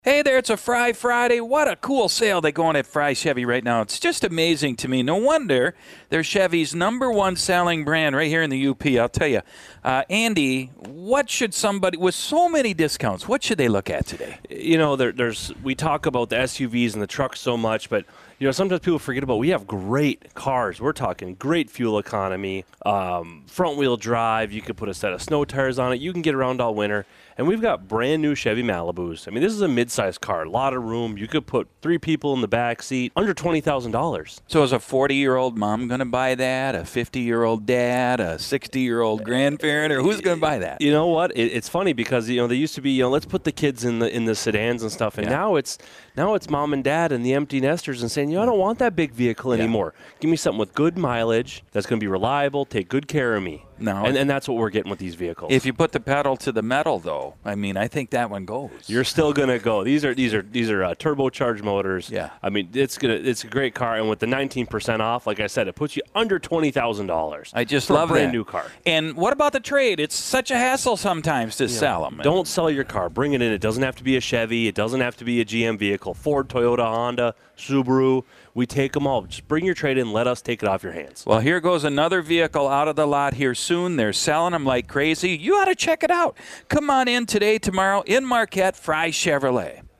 Hey there, it's a Fry Friday. What a cool sale they going at Fry Chevy right now. It's just amazing to me. No wonder they're Chevy's #1 selling brand right here in the UP. I'll tell you. Andy, what should somebody, with so many discounts, what should they look at today? You know, we talk about the SUVs and the trucks so much, but sometimes people forget about we have great cars. We're talking great fuel economy, front-wheel drive. You could put a set of snow tires on it. You can get around all winter. And we've got brand new Chevy Malibus. I mean, this is a mid-sized car, a lot of room. You could put 3 people in the back seat, under $20,000. So is a 40-year-old mom going to buy that? A 50-year-old dad? A 60-year-old grandparent? Or who's going to buy that? You know what? It's funny because they used to be let's put the kids in the sedans and stuff, and now it's mom and dad and the empty nesters and saying, I don't want that big vehicle anymore. Give me something with good mileage that's going to be reliable, take good care of me. No. And that's what we're getting with these vehicles. If you put the pedal to the metal, though, I mean, I think that one goes. You're still gonna go. These are turbocharged motors. Yeah. I mean, it's a great car, and with the 19% off, like I said, it puts you under $20,000. I just for love a brand that. new car. And what about the trade? It's such a hassle sometimes to sell them. Don't sell your car. Bring it in. It doesn't have to be a Chevy. It doesn't have to be a GM vehicle. Ford, Toyota, Honda, Subaru. We take them all. Just bring your trade in. Let us take it off your hands. Well, here goes another vehicle out of the lot here soon. They're selling them like crazy. You ought to check it out. Come on in today, tomorrow in Marquette, Fry Chevrolet.